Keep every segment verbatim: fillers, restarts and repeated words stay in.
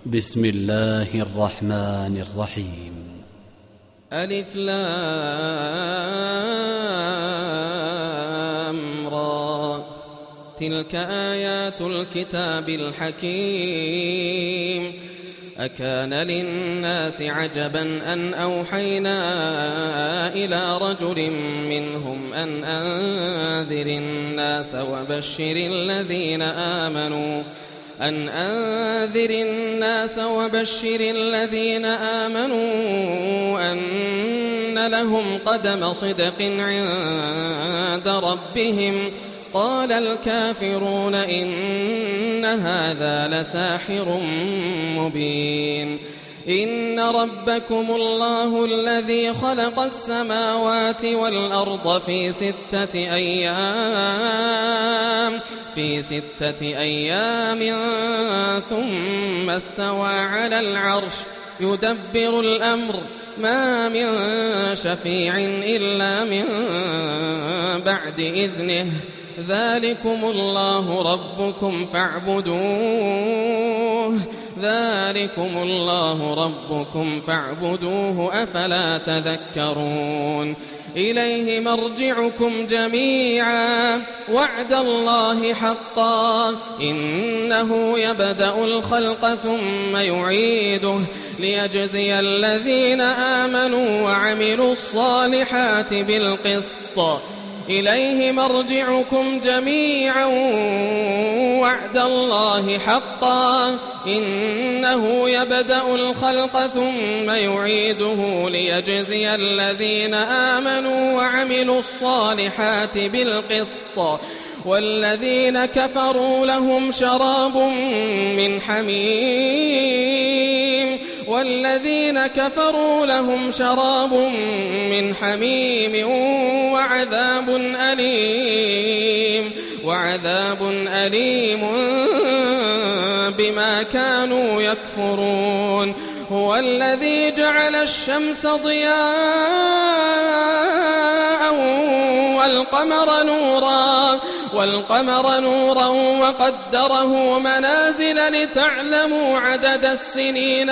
بسم الله الرحمن الرحيم. ألف لام را، تلك آيات الكتاب الحكيم. أكان للناس عجبا أن أوحينا إلى رجل منهم أن أنذر الناس وبشر الذين آمنوا أن أنذر الناس وبشر الذين آمنوا أن لهم قدم صدق عند ربهم. قال الكافرون إن هذا لساحر مبين. إن ربكم الله الذي خلق السماوات والأرض في ستة أيام في ستة أيام ثم استوى على العرش يدبر الأمر ما من شفيع إلا من بعد إذنه. ذلكم الله ربكم فاعبدوه ذلكم الله ربكم فاعبدوه أفلا تذكرون. إليه مرجعكم جميعا وعد الله حقا إنه يبدأ الخلق ثم يعيده ليجزي الذين آمنوا وعملوا الصالحات بالقسط. إليه مرجعكم جميعا وعد الله حقا إنه يبدأ الخلق ثم يعيده ليجزي الذين آمنوا وعملوا الصالحات بالقسط. والذين كفروا لهم شراب من حميم والذين كفروا لهم شراب من حميم وعذاب أليم وعذاب أليم بما كانوا يكفرون. هو الذي جعل الشمس ضياء والقمر نورا والقمر نورا وقدره منازل لتعلموا عدد السنين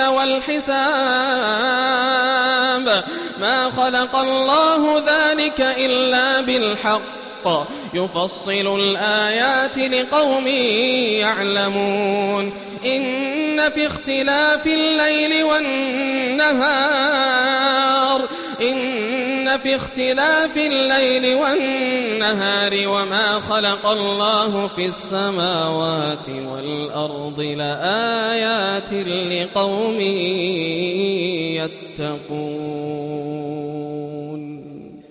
والحساب. ما خلق الله ذلك إلا بالحق يفصل الآيات لقوم يعلمون. إن في اختلاف الليل والنهار إن في اختلاف الليل والنهار وما خلق الله في السماوات والأرض لآيات لقوم يتقون.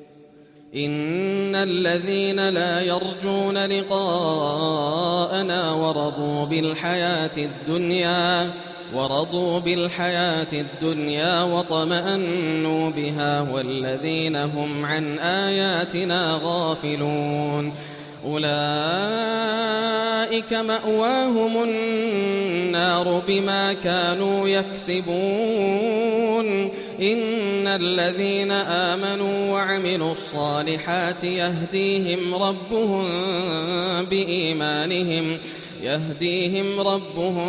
إن الذين لا يرجون لقاءنا ورضوا بالحياة الدنيا ورضوا بالحياة الدنيا وطمأنوا بها والذين هم عن آياتنا غافلون أولئك مأواهم النار بما كانوا يكسبون. إن الذين آمنوا وعملوا الصالحات يهديهم ربهم بإيمانهم يهديهم ربهم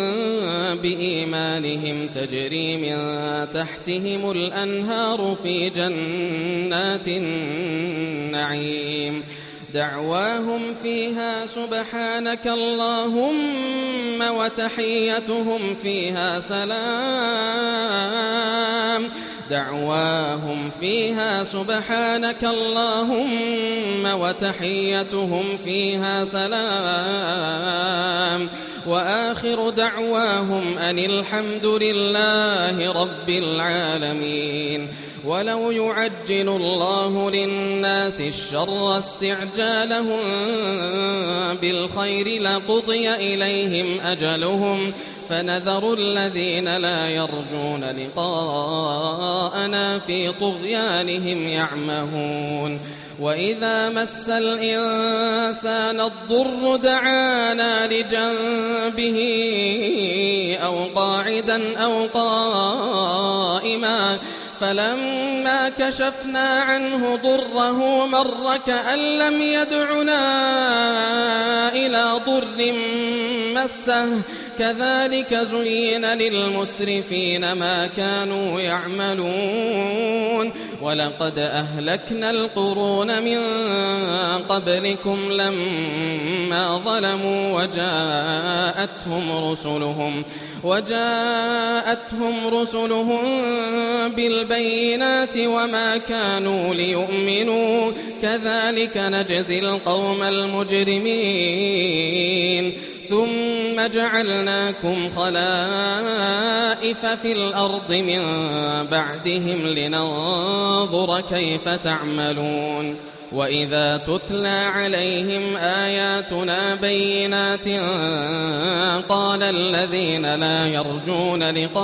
بإيمانهم تجري من تحتهم الأنهار في جنات النعيم. دعواهم فيها سبحانك اللهم وتحيتهم فيها سلام دعواهم فيها سبحانك اللهم وتحيتهم فيها سلام وآخر دعواهم أن الحمد لله رب العالمين. ولو يعجل الله للناس الشر استعجالهم بالخير لقضي إليهم أجلهم فنذر الذين لا يرجون لقاءنا في طغيانهم يعمهون. وإذا مس الإنسان الضر دعانا لجنبه أو قاعدا أو قائما فلما كشفنا عنه ضره مر كأن لم يدعنا إلى ضر مسه كذلك زين للمسرفين ما كانوا يعملون ولقد أهلكنا القرون من قبلكم لما ظلموا وجاءتهم رسلهم وجاءتهم رسلهم بالبينات وما كانوا ليؤمنوا كذلك نجزي القوم المجرمين ثم جعلناكم خلائف في الأرض من بعدهم لننظر كيف تعملون وإذا تتلى عليهم آياتنا بينات قال الذين لا يرجون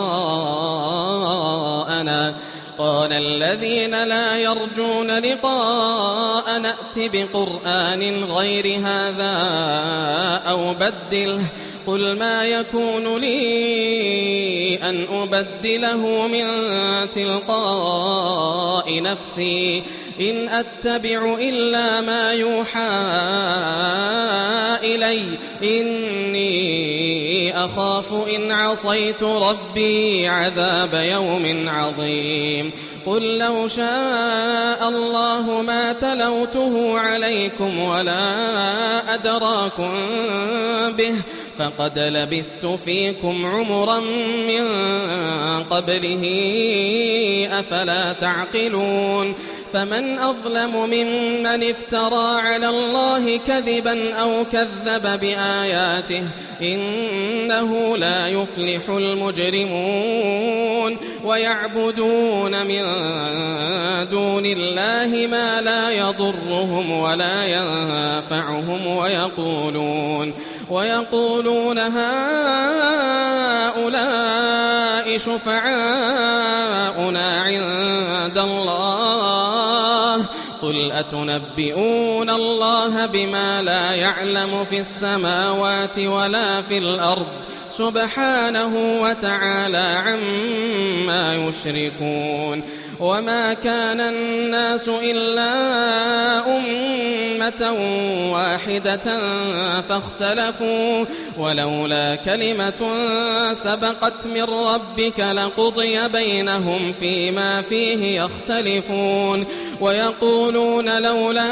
لقاءنا قال الذين لا يرجون لقاء نأت بقرآن غير هذا أو بدله قل ما يكون لي أن أبدله من تلقاء نفسي إن أتبع إلا ما يوحى إلي إني أخاف إن عصيت ربي عذاب يوم عظيم قل لو شاء الله ما تلوته عليكم ولا أدراكم به فقد لبثت فيكم عمرا من قبله أفلا تعقلون فمن أظلم ممن افترى على الله كذبا أو كذب بآياته إنه لا يفلح المجرمون ويعبدون من دون الله ما لا يضرهم ولا ينفعهم ويقولون ويقولون هؤلاء شفعاؤنا عند الله قل أتنبئون الله بما لا يعلم في السماوات ولا في الأرض سبحانه وتعالى عما يشركون وما كان الناس إلا أمة واحدة فاختلفوا ولولا كلمة سبقت من ربك لقضي بينهم فيما فيه يختلفون ويقولون لولا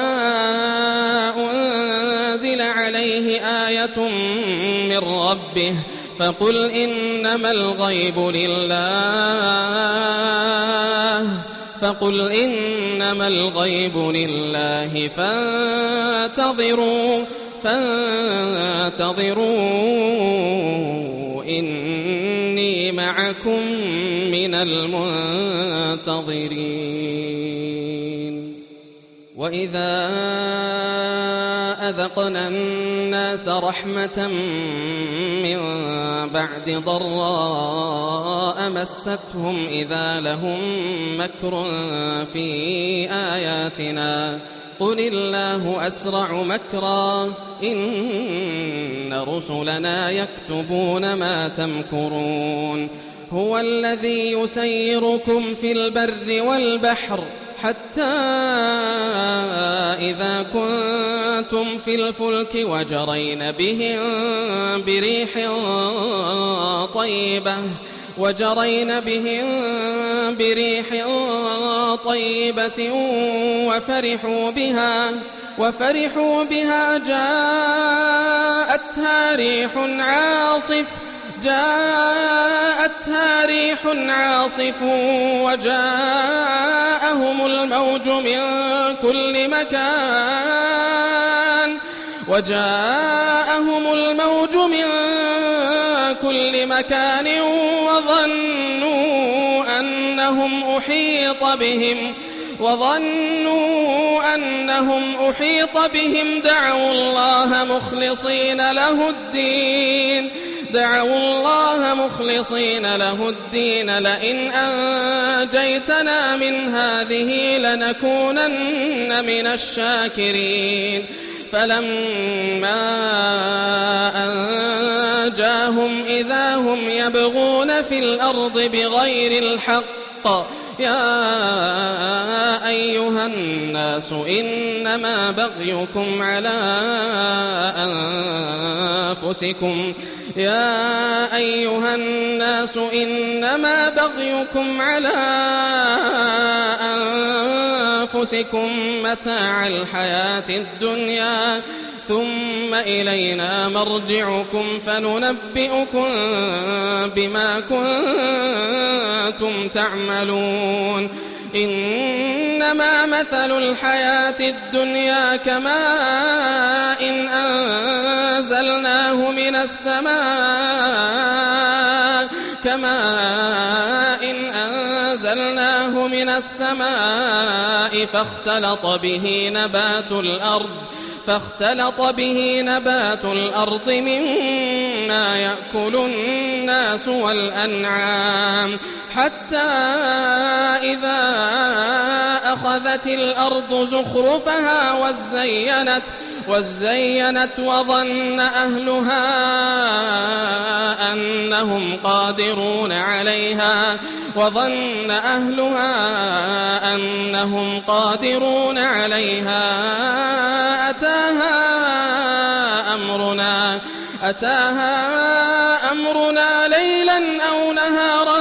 أنزل عليه آية من ربه فقل إنما الغيب لله فقل إنما الغيب لله فانتظروا فانتظروا إني معكم من المنتظرين وإذا أذقنا الناس رحمة من بعد ضراء مستهم إذا لهم مكر في آياتنا قل الله أسرع مكرا إن رسلنا يكتبون ما تمكرون هو الذي يسيركم في البر والبحر حتى إذا كنتم في الفلك وجرين بهم بريح طيبة وجرين بهم بريح طيبة وفرحوا بها وفرحوا بها جاءتها ريح عاصف جاءتها ريح عاصف وجاءهم الموج من كل مكان وجاءهم الموج من كل مكان وظنوا أنهم أحيط بهم وظنوا أنهم أحيط بهم دعوا الله مخلصين له الدين دعوا الله مخلصين له الدين لئن أنجيتنا من هذه لنكونن من الشاكرين فلما أنجاهم إذا هم يبغون في الأرض بغير الحق يا أيها الناس إنما بغيكم على أنفسكم يا أيها الناس إنما بغيكم على أنفسكم متاع الحياة الدنيا ثم إلينا مرجعكم فننبئكم بما كنتم تعملون إنما مثل الحياة الدنيا كماء إن أنزلناه من السماء كماء إن أنزلناه من السماء فاختلط به نبات الأرض فاختلط به نبات الأرض مما يأكل الناس والأنعام حتى إذا أخذت الأرض زخرفها وزينت وزينت وظن أهلها أنهم قادرون عليها وظن أهلها أنهم قادرون عليها أتاها أمرنا أتاها أمرنا ليلا أو نهارا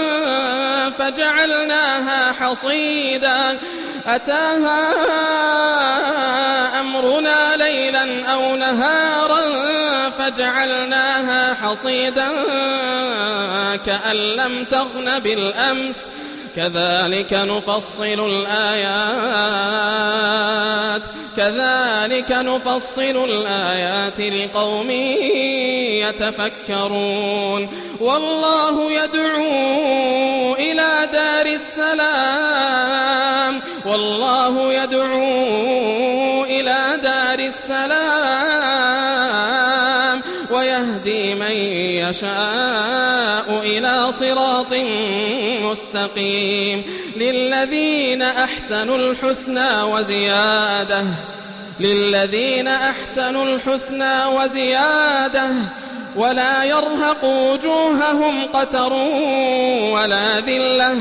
فجعلناها حصيدا أتاها أمرنا ليلا أو نهارا فجعلناها حصيدا كأن لم تغن بالأمس كذلك نفصل الآيات كذلك نفصل الآيات لقوم يتفكرون والله يدعو إلى دار السلام والله يدعو إلى دار السلام ويهدي من يشاء إلى صراط مستقيم للذين أحسنوا الحسنى وزيادة للذين أحسنوا الحسنى وزيادة ولا يرهق وجوههم قتر ولا ذلة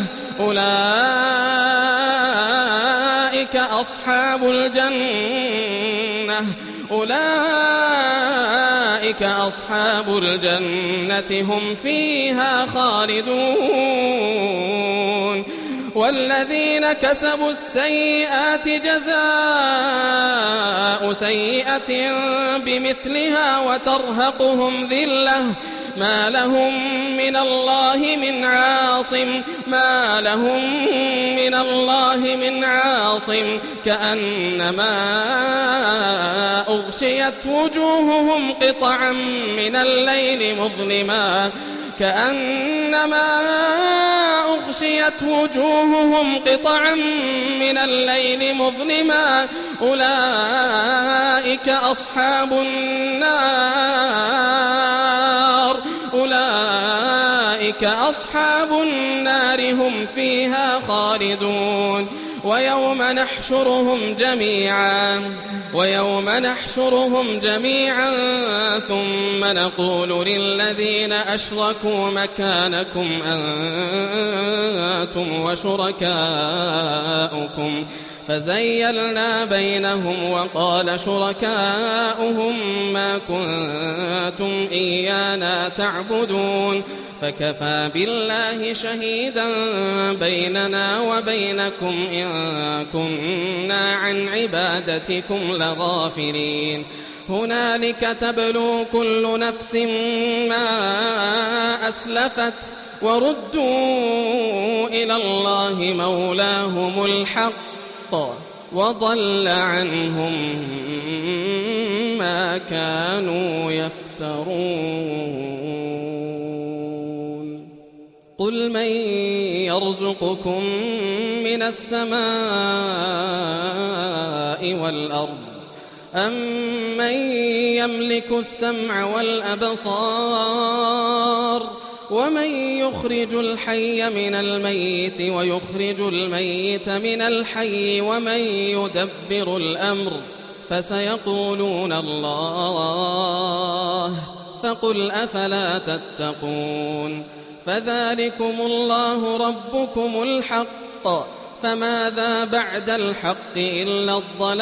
أولئك أصحاب الجنة أولئك أصحاب الجنة هم فيها خالدون والذين كسبوا السيئات جزاء سيئة بمثلها وترهقهم ذلة ما لهم من الله من عاصم ما لهم من الله من عاصم كأنما أغشيت وجوههم قطعا من الليل مظلما كأنما أغشيت وجوههم قطعا من الليل مظلما أولئك أصحاب النار أولئك أصحاب النار هم فيها خالدون ويوم نحشرهم جميعا ويوم نحشرهم جميعا ثم نقول للذين أشركوا مكانكم أنتم وشركاؤكم فزيلنا بينهم وقال شركاؤهم ما كنتم إيانا تعبدون فكفى بالله شهيدا بيننا وبينكم إن كنا عن عبادتكم لغافلين هنالك تبلو كل نفس ما أسلفت وردوا إلى الله مولاهم الحق وضل عنهم ما كانوا يفترون قل من يرزقكم من السماء والأرض أمن يملك السمع والأبصار ومن يخرج الحي من الميت ويخرج الميت من الحي ومن يدبر الأمر فسيقولون الله فقل أفلا تتقون فذلكم الله ربكم الحق، فماذا بعد الحق إلا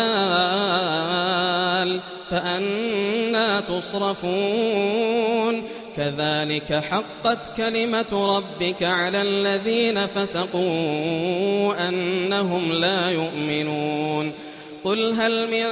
الضلال، فأنى تصرفون. كذلك حقت كلمة ربك على الذين فسقوا أنهم لا يؤمنون. قل هل من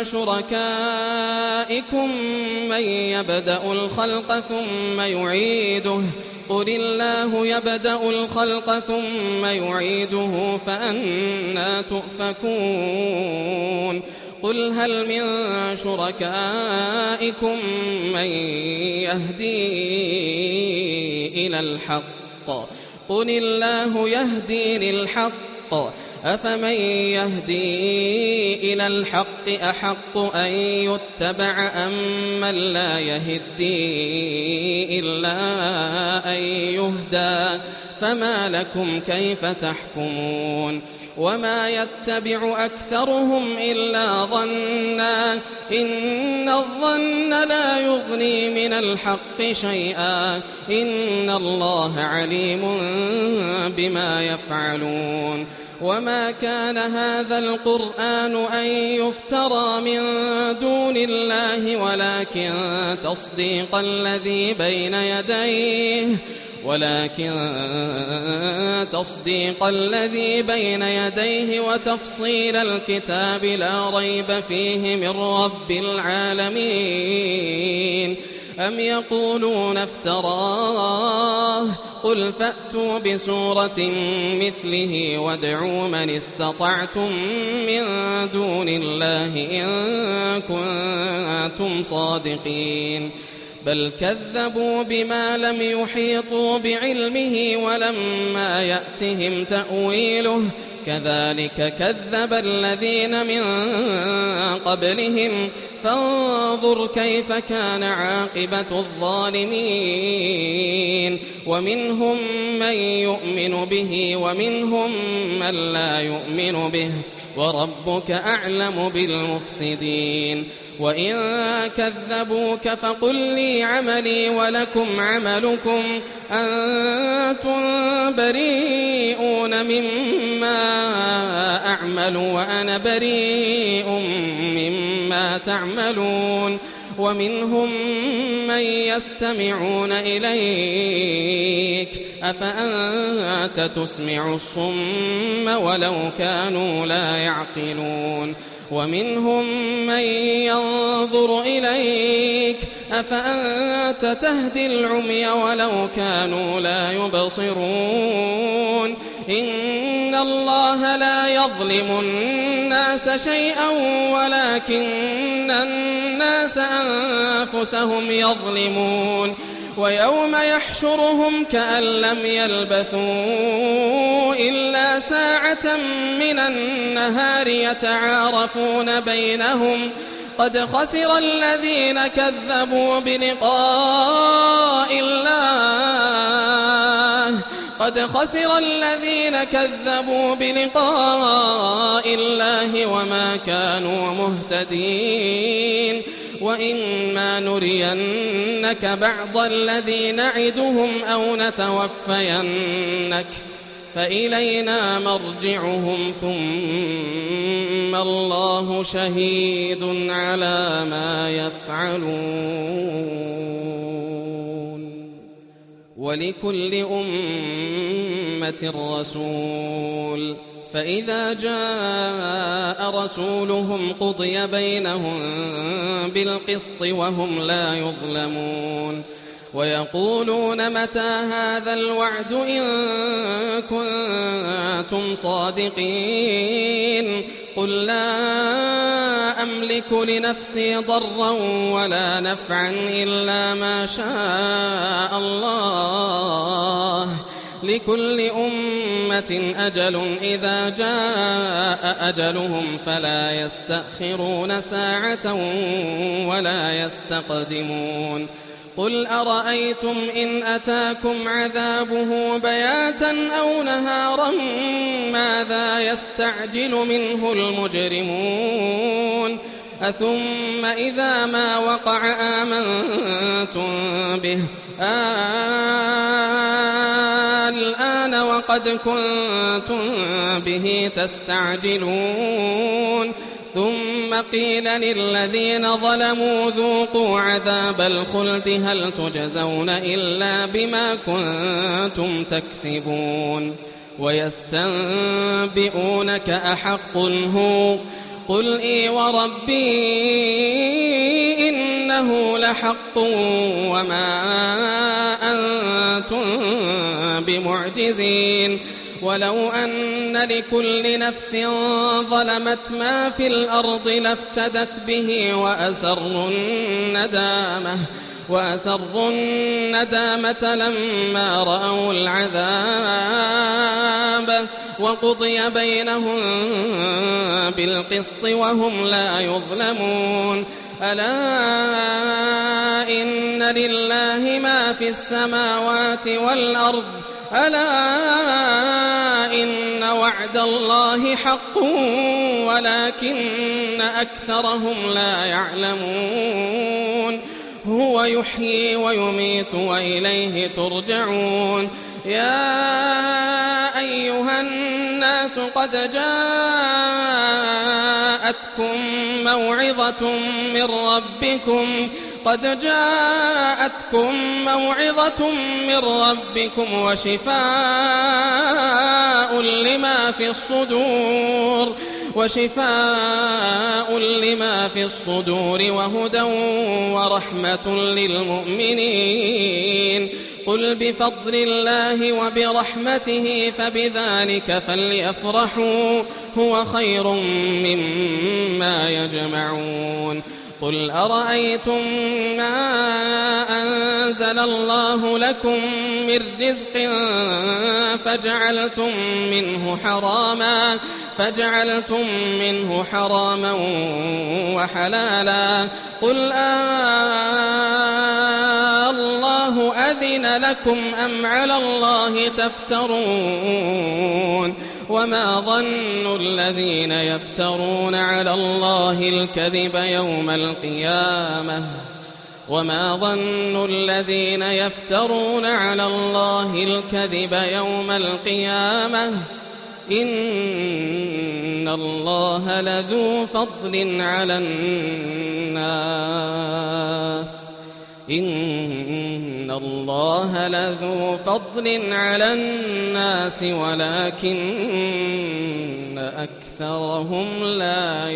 شركائكم من يبدأ الخلق ثم يعيده، قل الله يبدأ الخلق ثم يعيده فأنى تؤفكون. قل هل من شركائكم من يهدي إلى الحق، قل الله يهدي للحق، أفمن يهدي إلى الحق أحق أن يتبع أم من لا يهدي إلا أن يهدى، فما لكم كيف تحكمون. وما يتبع أكثرهم إلا ظنا، إن الظن لا يغني من الحق شيئا، إن الله عليم بما يفعلون. وما كان هذا القرآن أن يفترى من دون الله، ولكن تصديق الذي بين يديه ولكن تصديق الذي بين يديه وتفصيل الكتاب لا ريب فيه من رب العالمين. أم يقولون افتراه، قل فأتوا بسورة مثله وادعوا من استطعتم من دون الله إن كنتم صادقين. بل كذبوا بما لم يحيطوا بعلمه ولما يأتهم تأويله، كذلك كذب الذين من قبلهم، فانظر كيف كان عاقبة الظالمين. ومنهم من يؤمن به ومنهم من لا يؤمن به، وربك أعلم بالمفسدين. وإن كذبوك فقل لي عملي ولكم عملكم، أنتم بريئون مما أعمل وأنا بريء مما تعملون. ومنهم من يستمعون إليك، أفأنت تسمع الصم ولو كانوا لا يعقلون. ومنهم من ينظر إليك، أفأنت تهدي العمي ولو كانوا لا يبصرون. إن الله لا يظلم الناس شيئا ولكن الناس أنفسهم يظلمون. ويوم يحشرهم كأن لم يلبثوا إلا ساعة من النهار يتعارفون بينهم، قد خسر الذين كذبوا بلقاء الله قد خسر الذين كذبوا بلقاء الله وما كانوا مهتدين. وإما نرينك بعض الذي نعدهم أو نتوفينك فإلينا مرجعهم ثم الله شهيد على ما يفعلون. ولكل أمة رسول، فإذا جاء رسولهم قضي بينهم بالقسط وهم لا يظلمون. ويقولون متى هذا الوعد إن كنتم صادقين. قل لا أملك لنفسي ضرا ولا نفعا إلا ما شاء الله، لكل أمة أجل إذا جاء أجلهم فلا يستأخرون ساعة ولا يستقدمون. قل أرأيتم إن أتاكم عذابه بياتا أو نهارا ماذا يستعجل منه المجرمون. أثم إذا ما وقع آمنتم به الآن وقد كنتم به تستعجلون ثم قيل للذين ظلموا ذوقوا عذاب الخلد هل تجزون إلا بما كنتم تكسبون ويستنبئونك أحق هو قل إي وربي إنه لحق وما أنتم بمعجزين ولو أن لكل نفس ظلمت ما في الأرض لافتدت به وأسروا الندامة وأسروا الندامة لما رأوا العذاب وقضي بينهم بالقسط وهم لا يظلمون ألا إن لله ما في السماوات والأرض ألا إن وعد الله حق ولكن أكثرهم لا يعلمون هو يحيي ويميت وإليه ترجعون يا أيها الناس قد جاءتكم موعظة من ربكم قد جاءتكم موعظة من ربكم وشفاء لما في الصدور وشفاء لما في الصدور وهدى ورحمة للمؤمنين قل بفضل الله وبرحمته فبذلك فليفرحوا هو خير مما يجمعون قل أرأيتم ما أنزل الله لكم من رزق فجعلتم منه حراما فجعلتم منه حراما وحلالا قل آه الله أذن لكم أم على الله تفترون وما ظن الذين يفترون على الله الكذب يوم القيامة وما ظن الذين يفترون على الله الكذب يوم القيامة إن الله لذو فضل على الناس إن الله لذو فضل على الناس ولكن أكثرهم لا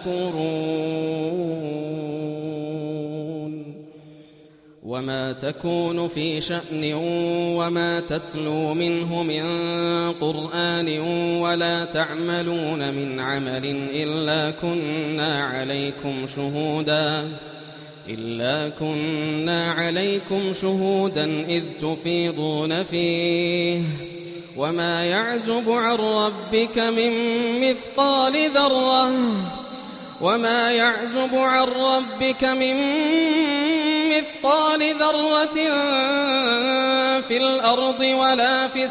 يشكرون وما تكون في شأن وما تتلو منه من قرآن ولا تعملون من عمل إلا كنا عليكم شهودا إلا كنا عليكم شهودا إذ تفيضون فيه وما يعزب عن ربك من مثقال ذرة وما يعزب عن ربك من مثقال ذرة في الأرض ولا في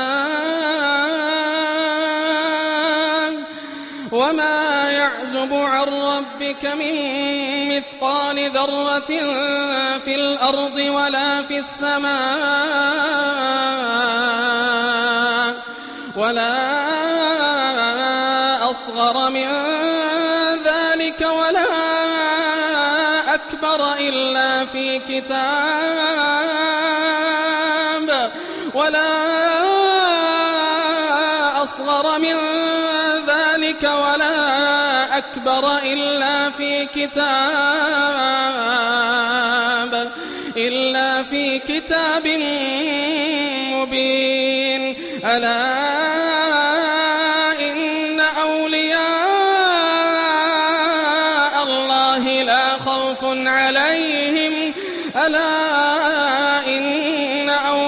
السماء وما يعزب عن ربك من مثقال ذرة في الأرض ولا في السماء ولا أصغر من ذلك ولا أكبر إلا في كتاب ولا أصغر من ذلك ولا أكبر إلا في كتاب إلا في كتاب مبين ألا إن أولياء الله لا خوف عليهم ألا إن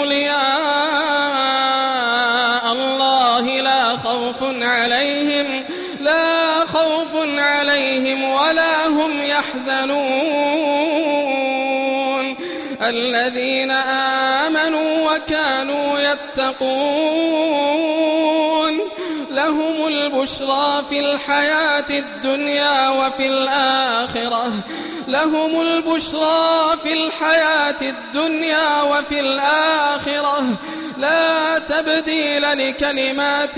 أولياء الله لا خوف عليهم لا خوف عليهم ولا هم يحزنون الذين آمنوا وكانوا يتقون لهم البشرى في الحياة الدنيا وفي الآخرة لهم البشرى في الحياة الدنيا وفي الآخرة لا تبديل لكلمات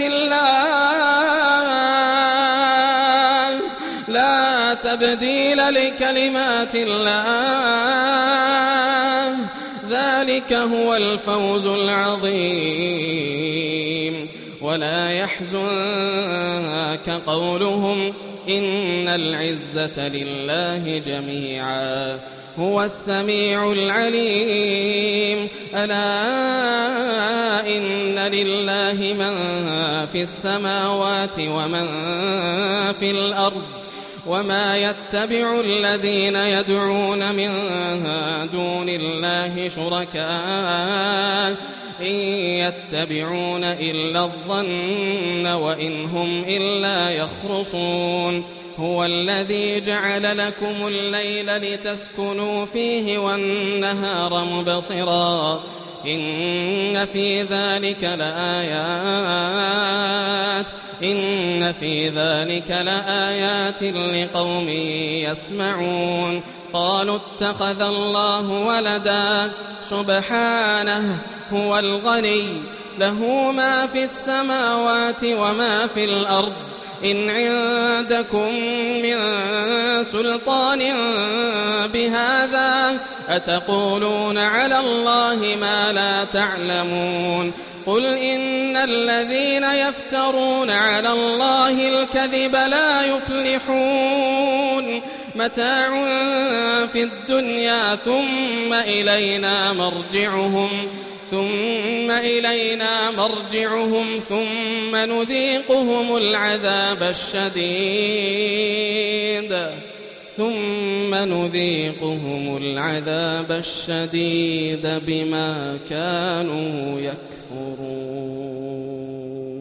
الله لا تبديل لكلمات الله ذلك هو الفوز العظيم. ولا يحزنك قولهم إن العزة لله جميعا هو السميع العليم. ألا إن لله من في السماوات ومن في الأرض وما يتبع الذين يدعون من دون الله شركاء إن يتبعون إلا الظن وإن هم إلا يخرصون. هو الذي جعل لكم الليل لتسكنوا فيه والنهار مبصرا إن في ذلك لآيات إن في ذلك لآيات لقوم يسمعون. قالوا اتخذ الله ولدا سبحانه هو الغني له ما في السماوات وما في الأرض إن عندكم من سلطان بهذا أتقولون على الله ما لا تعلمون. قل إن الذين يفترون على الله الكذب لا يفلحون متاع في الدنيا ثم إلينا مرجعهم ثم إلينا مرجعهم ثم نذيقهم العذاب الشديد ثم نذيقهم العذاب الشديد بما كانوا يكفرون.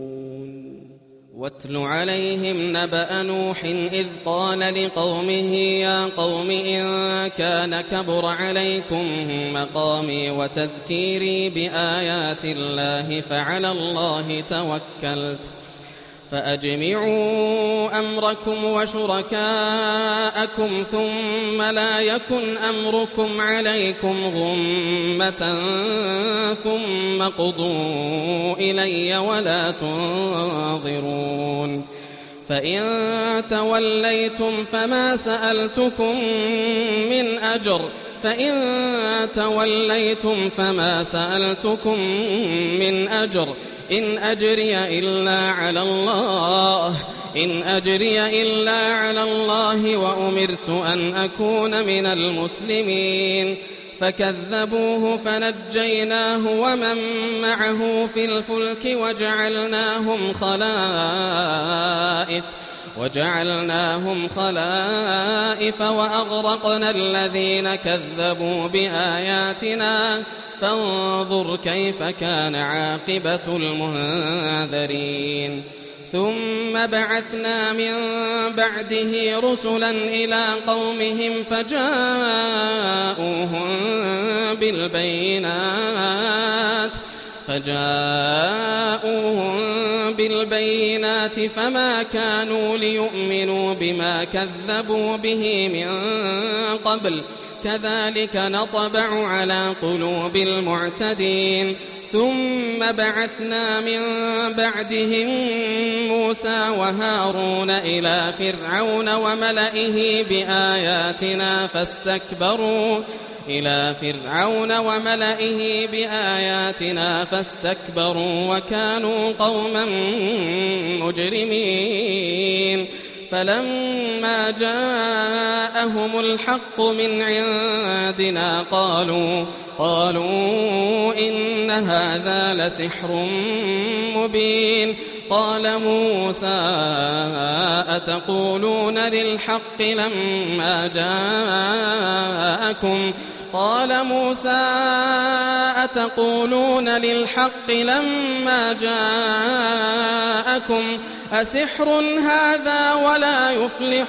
واتل عليهم نبأ نوح إذ قال لقومه يا قوم إن كان كبر عليكم مقامي وتذكيري بآيات الله فعلى الله توكلت فأجمعوا أمركم وشركاءكم ثم لا يكن أمركم عليكم غمة ثم قضوا إلي ولا تنظرون. فإن توليتم فما سألتكم من أجر فإن توليتم فما سألتكم من أجر إن أجري إلا على الله إن أجري إلا على الله وأمرت أن أكون من المسلمين. فكذبوه فنجيناه ومن معه في الفلك وجعلناهم خلائف وجعلناهم خلائف وأغرقنا الذين كذبوا بآياتنا فانظر كيف كان عاقبة المنذرين. ثم بعثنا من بعده رسلا إلى قومهم فجاءوهم بالبينات فجاءوهم بالبينات فما كانوا ليؤمنوا بما كذبوا به من قبل كذلك نطبع على قلوب المعتدين. ثم بعثنا من بعدهم موسى وهارون إلى فرعون وملئه بآياتنا فاستكبروا إلى فرعون وملئه بآياتنا فاستكبروا وكانوا قوما مجرمين. فلما جاءهم الحق من عندنا قالوا قالوا إن هذا لسحر مبين. قال موسى أتقولون للحق لما جاءكم قال موسى أتقولون للحق لما جاءكم أسحر هذا ولا يفلح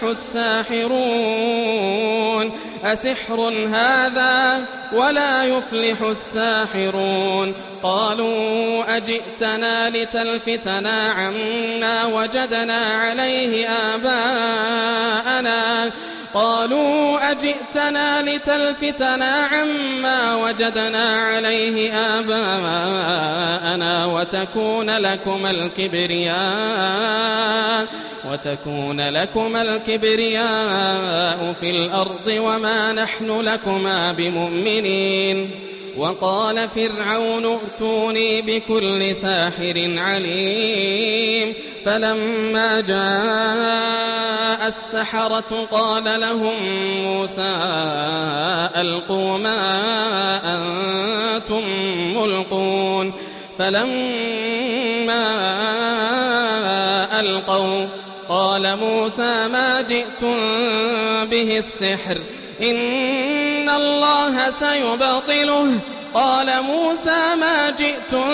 الساحرون أسحر هذا ولا يفلح الساحرون قالوا أجئتنا لتلفتنا عما وجدنا عليه آباءنا قالوا أجئتنا لتلفتنا عما وجدنا عليه آباءنا وتكون لكم الكبرياء وتكون لكم الكبرياء في الأرض وما نحن لكما بمؤمنين وقال فرعون ائتوني بكل ساحر عليم فلما جاء السحرة قال لهم موسى ألقوا ما أنتم ملقون فلما ألقوا قال موسى ما جئتم به السحر إن الله سيبطله قال موسى ما جئتم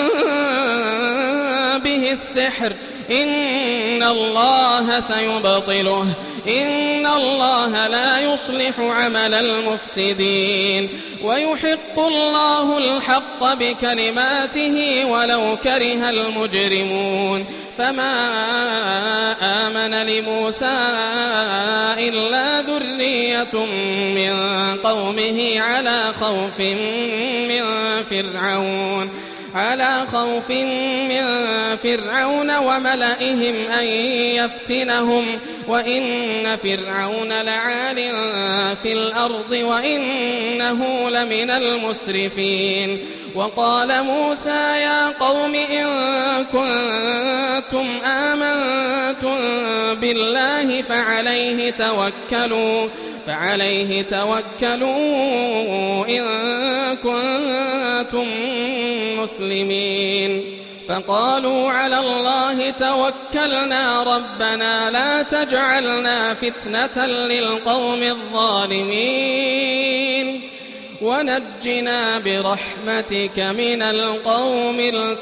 به السحر إن الله سيبطله إن الله لا يصلح عمل المفسدين ويحق الله الحق بكلماته ولو كره المجرمون فما آمن لموسى إلا ذرية من قومه على خوف من فرعون على خوف من فرعون وملئهم أن يفتنهم وإن فرعون لعال في الأرض وإنه لمن المسرفين وقال موسى يا قوم إن كنتم آمنتم بالله فعليه توكلوا فعليه توكلوا إن كنتم مسلمين فقالوا على الله توكلنا ربنا لا تجعلنا فتنة للقوم الظالمين ونجنا برحمتك من القوم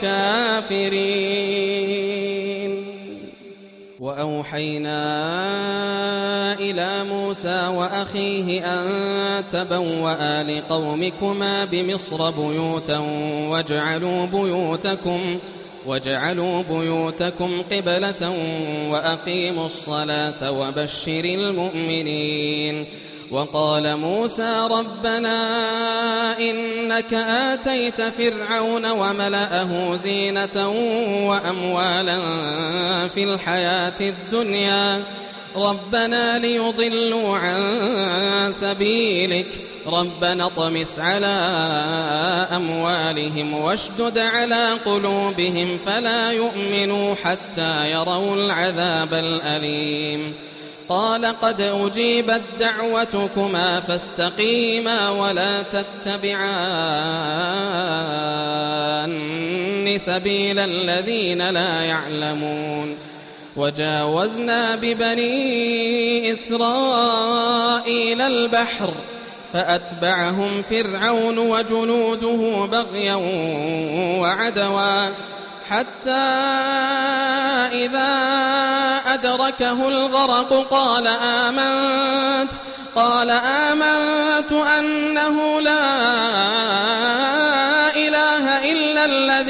الكافرين وأوحينا إلى موسى وأخيه أن تبوأ لقومكما بمصر بيوتا واجعلوا بيوتكم واجعلوا بيوتكم قبلة وأقيموا الصلاة وبشر المؤمنين وقال موسى ربنا إنك آتيت فرعون وملأه زينة وأموالا في الحياة الدنيا ربنا ليضلوا عن سبيلك ربنا اطمس على أموالهم واشدد على قلوبهم فلا يؤمنوا حتى يروا العذاب الأليم قال قد أجيبت دعوتكما فاستقيما ولا تتبعان سبيل الذين لا يعلمون وجاوزنا ببني إسرائيل البحر فأتبعهم فرعون وجنوده بغيا وعدوا حتى إذا أدركه الغرق قال آمنت قال آمنت أنه لا إله إلا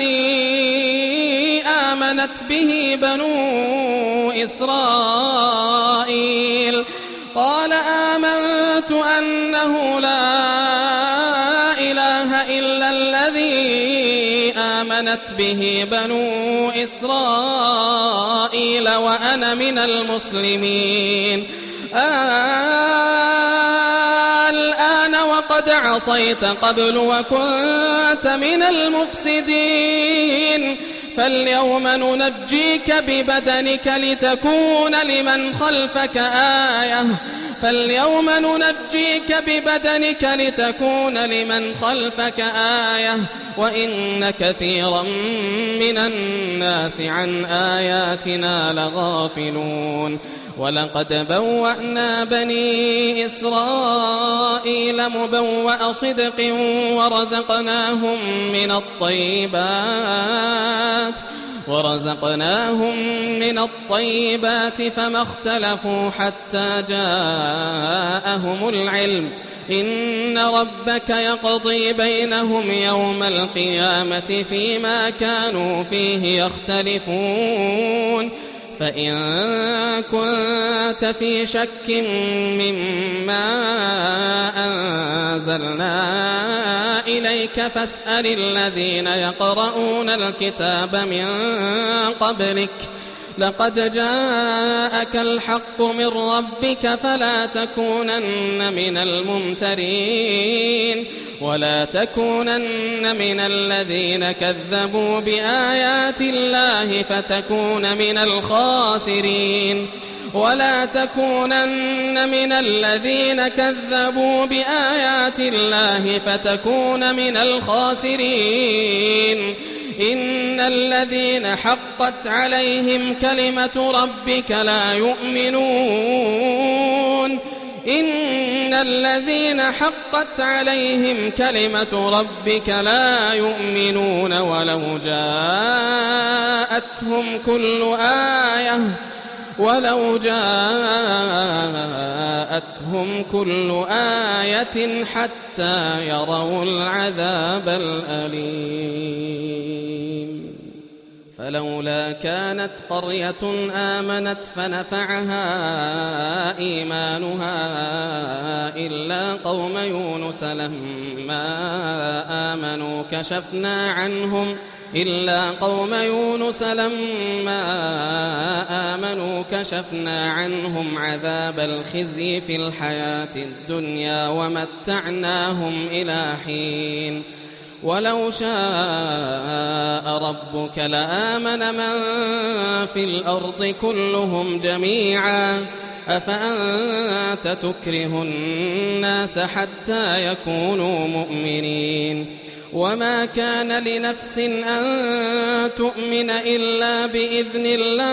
الذي آمنت به بنو إسرائيل قال آمنت أنه لا إله إلا الذي آمنت به بنو إسرائيل وأنا من المسلمين الآن وقد عصيت قبل وكنت من المفسدين فاليوم ننجيك ببدنك لتكون لمن خلفك آية فاليوم ننجيك ببدنك لتكون لمن خلفك آية وإن كثيرا من الناس عن آياتنا لغافلون ولقد بوأنا بني إسرائيل مبوأ صدق ورزقناهم من الطيبات ورزقناهم من الطيبات فما اختلفوا حتى جاءهم العلم إن ربك يقضي بينهم يوم القيامة فيما كانوا فيه يختلفون فإن كنت في شك مما أنزلنا إليك فاسأل الذين يقرؤون الكتاب من قبلك لقد جاءك الحق من ربك فلا تكونن من الممترين ولا تكونن من الذين كذبوا بآيات الله فتكون من الخاسرين ولا تكونن من الذين كذبوا بآيات الله فتكون من الخاسرين إن الذين حقت عليهم كلمة ربك لا يؤمنون إن الذين حقت عليهم كلمة ربك لا يؤمنون ولو جاءتهم كل آية ولو جاءتهم كل آية حتى يروا العذاب الأليم فلولا كانت قرية آمنت فنفعها إيمانها إلا قوم يونس لما آمنوا كشفنا عنهم إلا قوم يونس لما آمنوا كشفنا عنهم عذاب الخزي في الحياة الدنيا ومتعناهم إلى حين ولو شاء ربك لآمن من في الأرض كلهم جميعا أفأنت تكره الناس حتى يكونوا مؤمنين وما كان لنفس أن تؤمن إلا بإذن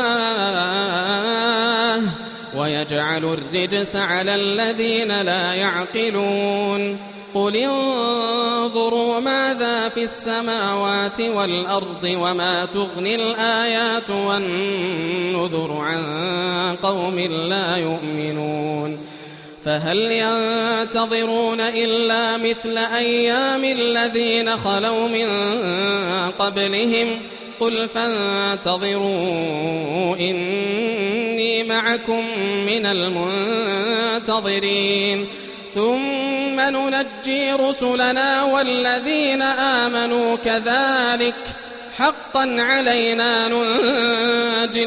الله ويجعل الرجس على الذين لا يعقلون قل انظروا ماذا في السماوات والأرض وما تغني الآيات والنذر عن قوم لا يؤمنون فهل ينتظرون إلا مثل أيام الذين خلوا من قبلهم قل فانتظروا إني معكم من المنتظرين ثم ننجي رسلنا والذين آمنوا كذلك حقا علينا ننجي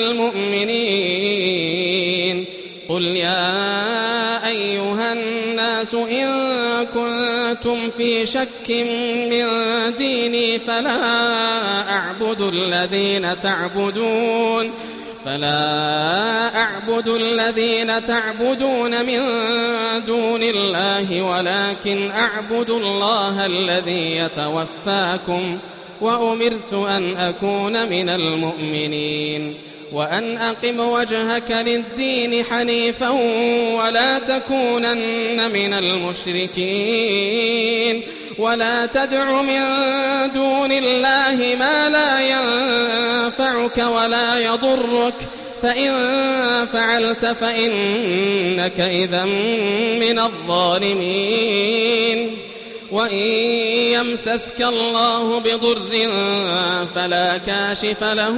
المؤمنين قل يا أيها الناس إن كنتم في شك من ديني فلا أعبد الذين تعبدون فلا أعبد الذين تعبدون من دون الله ولكن أعبد الله الذي يتوفاكم وأمرت أن أكون من المؤمنين وأن أقم وجهك للدين حنيفا ولا تكونن من المشركين ولا تدع من دون الله ما لا ينفعك ولا يضرك فإن فعلت فإنك إذا من الظالمين وإن يمسسك الله بضر فلا كاشف له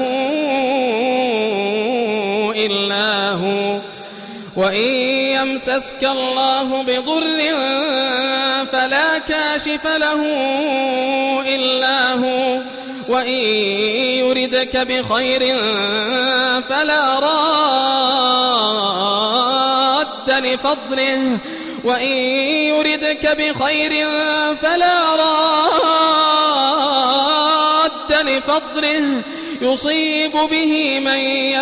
إلا هو وإن يمسسك الله بضر فلا كاشف له إلا هو وإن يردك بخير فلا راد لفضله وإن يردك بخير فلا راد لفضله يصيب به من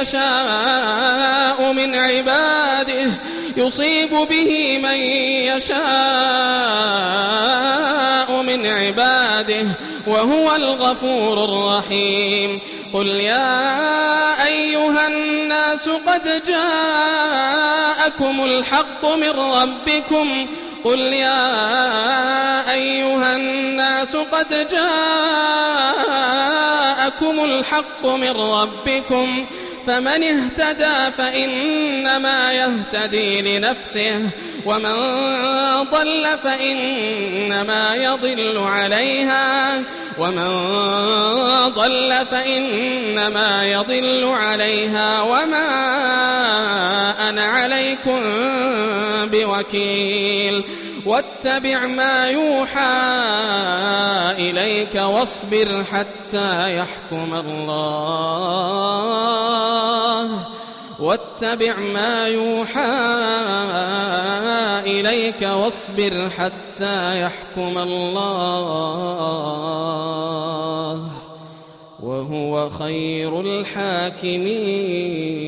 يشاء من عباده يصيب به من يشاء من عباده وهو الغفور الرحيم قل يا أيها الناس قد جاءكم الحق من ربكم قل يا أيها الناس قد جاءكم الحق من ربكم فمن اهتدى فإنما يهتدي لنفسه ومن ضل فإنما يضل عليها ومن ضل فإنما يضل عليها وما أنا عليكم بوكيل واتبع ما يوحى إليك واصبر حتى يحكم الله واتبع ما يوحى إليك واصبر حتى يحكم الله وهو خير الحاكمين.